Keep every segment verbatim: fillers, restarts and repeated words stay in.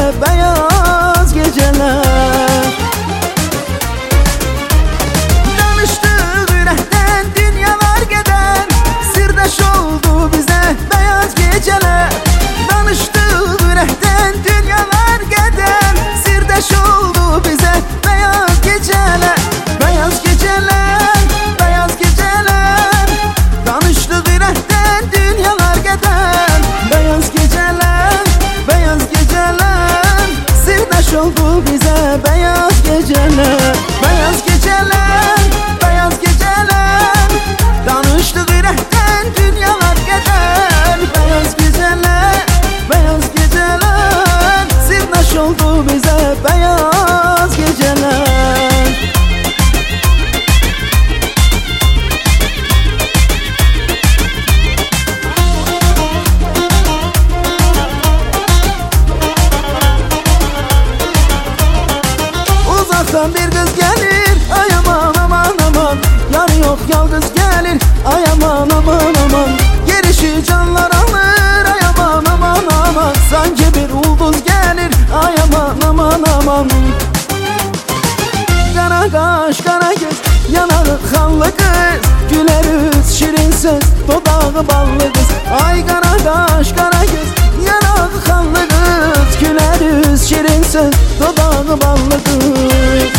beyaz geceler. Danıştık ürəkdən dünyalar gedər, sirdaş oldu bizə beyaz geceler. Danıştık ürəkdən dünyalar gedər, sirdaş oldu bizə beyaz geceler. Beyaz geceler, beyaz geceler. Danıştık ürəkdən dünyalar gedər, beyaz geceler, beyaz geceler. Sirdaş oldu bizə beyaz geceler. Beyaz geceler, beyaz geceler. Danıştık ürəkdən dünyalar gedər, beyaz geceler, beyaz geceler. Sirdaş oldu bizə beyaz geceler. Uzaktan bir kız gelir, ay aman aman aman. Yarı yok yalnız gelir, ay aman aman aman. Gelişi canlar alır, ay aman aman aman. Sanki bir ulduz gelir, ay aman aman aman. Kara kaş, kara göz, yanağı kanlı kız. Güler yüz, şirin söz, dodağı ballı kız. Ay kara kaş, kara göz, yanağı kanlı kız. Güler yüz, şirin söz, dodağı ballı kız.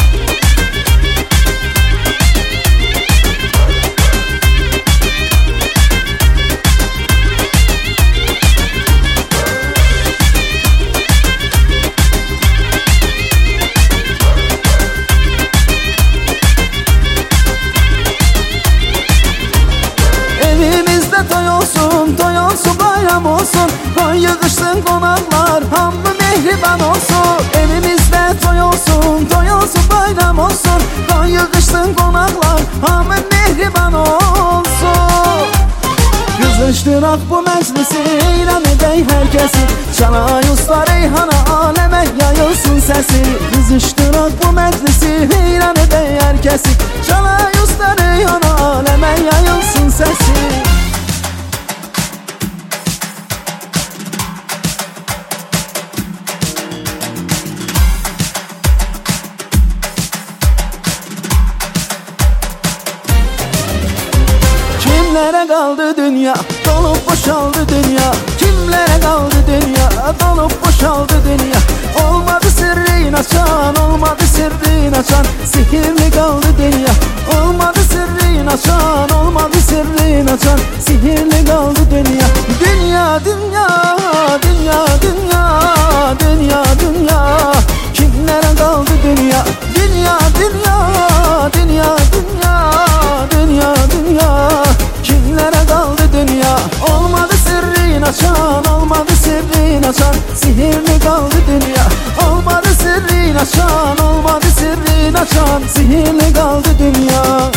Toy olsun, toy olsun, bayram olsun. Koy yığışsın konaklar, hamı mehriban olsun. Evimizde toy olsun, toy olsun, bayram olsun. Koy yığışsın konaklar, hamı mehriban olsun. Kızıştırak bu meclisi, eyran edey herkesi. Çalay usta reyhana, aleme yayılsın sesi. Kızıştırak bu meclisi, eyran edey herkesi. Çalay usta reyhana, aleme yayılsın sesi. Kimlere kaldı dünya, dolup boşaldı dünya. Kimlere kaldı dünya, dolup boşaldı dünya. Olmadı sırrın açan, olmadı sırrın açan. Sihirli kaldı dünya. Olmadı sırrın açan, olmadı sırrın açan. Sihirli kaldı dünya. Dünya, dünya, dünya, dünya, dünya, dünya. Kimlere kaldı dünya, dünya, dünya, dünya, dünya, dünya, dünya. Kimlere kaldı dünya? Olmadı sırrın açan, olmadı sırrın açan. Sihirli kaldı dünya. Olmadı sırrın açan, olmadı sırrın açan. Sihirli kaldı dünya.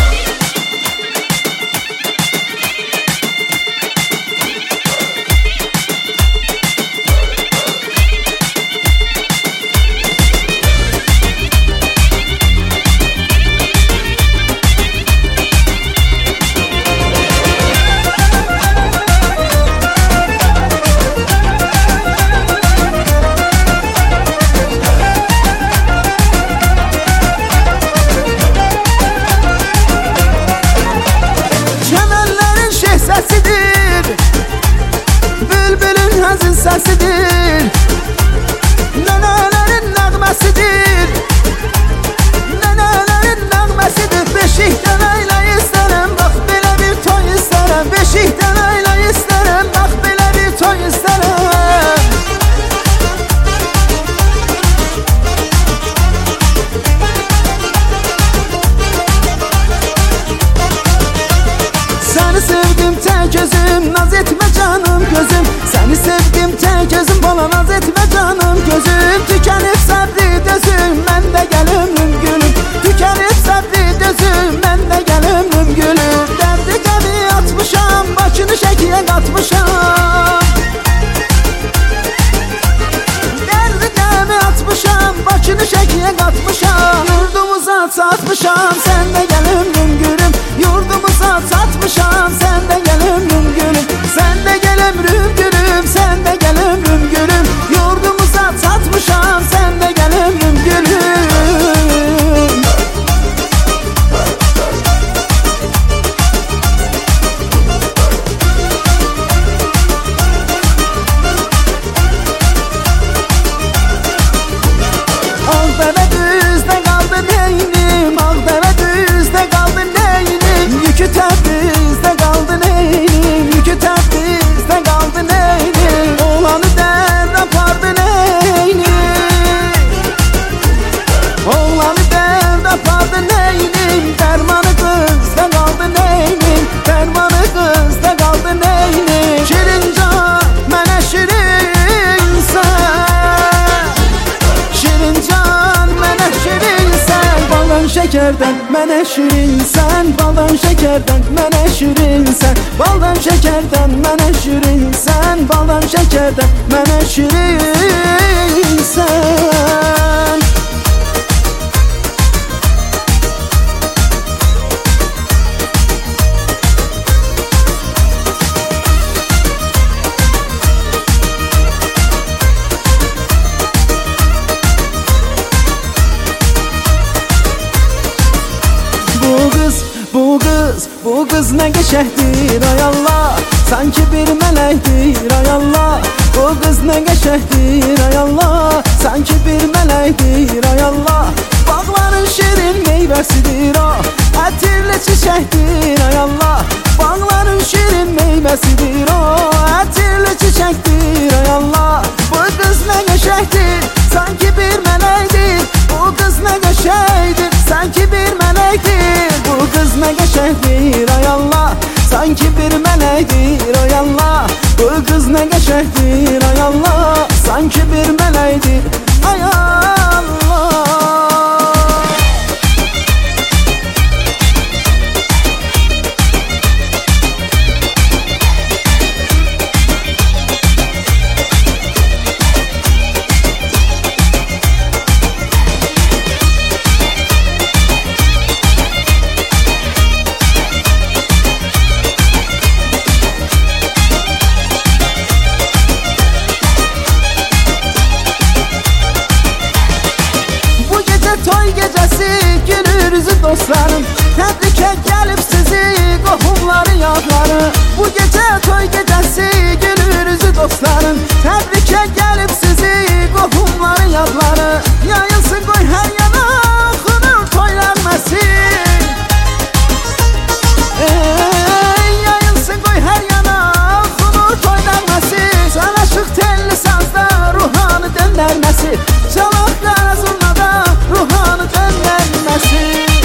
Bülbülün hazin sesidir, nenelerin nəğməsidir. Nenelerin nəğməsidir. Beşikdən ayla istərəm, bax belə bir toy istərəm. Beşikdən ayla istərəm, bax belə bir toy istərəm. Səni sevdim tek gözüm, naz etmə canım gözüm. Səni sevdim tek gözüm, bana naz etmə canım gözüm. Tükənib səbri dözüm, mən də gəl ömrüm gülüm. Tükənib səbri dözüm, mən də gəl ömrüm gülüm. Dərdi qəmi atmışam, başını şəkiyə qatmışam. Dərdi qəmi atmışam, başını şəkiyə qatmışam. Yurdumuza çatmışam, sən də gəl ömrüm gülüm. Yurdumuza çatmışam, sən də gəl ömrüm gülüm. Sən də gəl ömrüm gülüm, sən də gəl ömrüm gülüm. Yurdumuza çatmışam. şekerden mənə şirinsən, baldan şekerden mənə şirinsən, baldan şekerden mənə şirinsən, baldan şekerden mənə şirinsən. Bu kız, bu kız ne geçehdir ay Allah, sanki bir melektir ay Allah. Bu kız ne geçehdir ay Allah, sanki bir melektir ay Allah. Bağların şirin meyvesidir o, ətirli çiçektir ay Allah. Bağların şirin meyvesidir o, ətirli çiçektir ay Allah. Bu kız ne geçehdir, sanki bir melektir. Bu kız ne geçehdir, sanki bir melektir. Bu kız ne geçehdir ay Allah, sanki bir melektir ay Allah. Bu kız ne geçehdir ay Allah, sanki bir melektir ay Allah. Toy gecesi gülürüzü dostlarım, təbrikə gəlib sizi qohumları yadları. Bu gece toy gecesi gülürüzü dostlarım, təbrikə gəlib sizi qohumları yadları. Yayılsın qoy hər yana xunur toylanmasın, ey, yayılsın qoy hər yana xunur toylanmasın. Sanaşıq telli sazda ruhanı döndərməsi, çalaq qara zurnada ruhanı döndərməsi.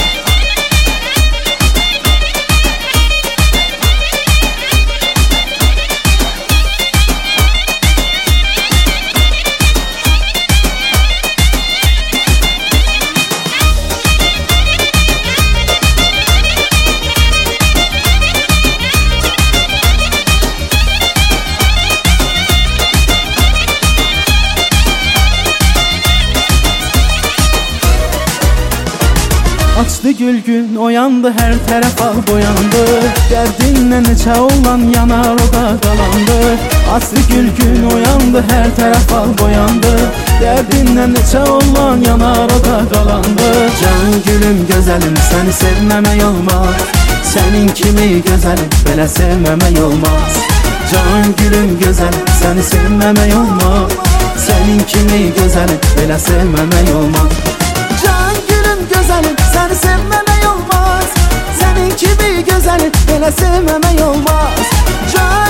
Açdı gül gün oyandı, her tərəf al boyandı. Dərdinlə neçə olan yanar o da qalandı. Açdı gül gün oyandı, hər tərəf al boyandı. Dərdinlə neçə olan yanar o da qalandı. Can gülüm gözəlim, səni sevməmək olmaz. Sənin kimi gözəlim, belə sevməmək olmaz. Can gülüm gözəlim, səni sevməmək olmaz. Sənin kimi gözəlim, belə sevməmək olmaz. Can gülüm gözəlim, səni sevməmək olmaz. Sənin kimi gözəlim, belə sevməmək olmaz. Can